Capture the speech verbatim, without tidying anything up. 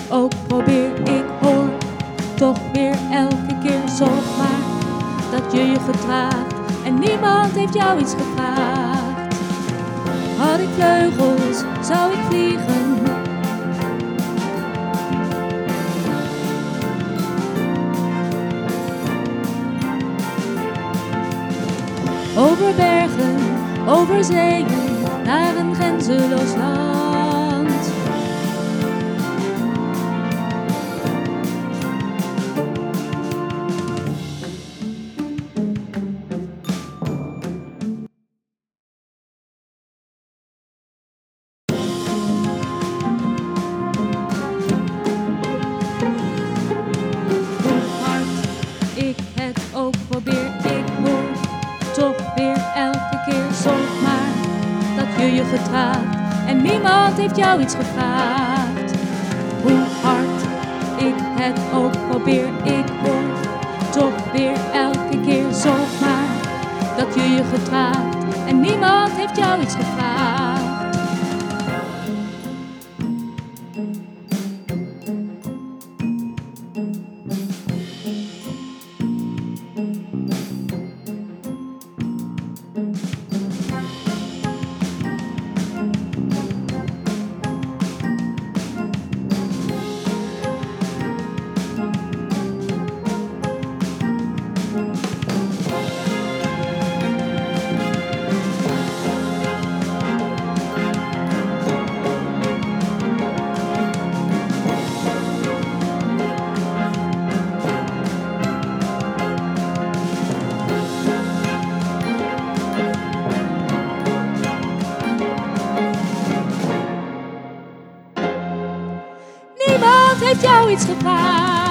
ook probeer, ik hoor toch weer elke keer. Zorg maar dat je je gedraagt en niemand heeft jou iets gevraagd. Had ik vleugels, zou ik vliegen. Over bergen, over zeeën, naar een grenzeloos land. Hoe hard ik het ook probeer, ik hoor toch weer elke keer. Zorg maar dat je je gedraagt en niemand heeft jou iets gevraagd. Hoe hard ik het ook probeer, ik hoor toch weer elke keer. Zorg maar dat je je gedraagt en niemand heeft jou iets gevraagd. Niemand heeft jou iets gevraagd.